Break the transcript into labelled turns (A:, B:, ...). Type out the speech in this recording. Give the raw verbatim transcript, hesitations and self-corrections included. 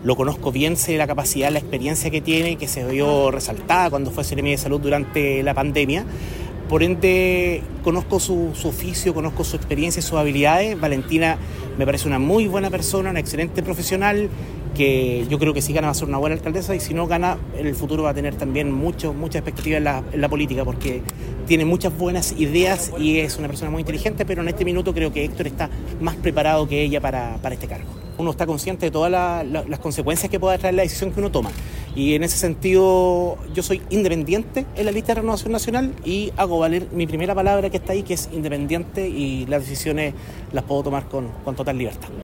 A: lo conozco bien, sé la capacidad, la experiencia que tiene, que se vio resaltada cuando fue Seremi de Salud durante la pandemia. Por ende, conozco su, su oficio, conozco su experiencia y sus habilidades. Valentina me parece una muy buena persona, una excelente profesional, que yo creo que si gana va a ser una buena alcaldesa, y si no gana, en el futuro va a tener también mucho, mucha expectativa en la, en la política, porque tiene muchas buenas ideas y es una persona muy inteligente, pero en este minuto creo que Héctor está más preparado que ella para, para este cargo. Uno está consciente de todas la, la, las consecuencias que pueda traer la decisión que uno toma. Y en ese sentido, yo soy independiente en la lista de Renovación Nacional y hago valer mi primera palabra que está ahí, que es independiente, y las decisiones las puedo tomar con, con total libertad.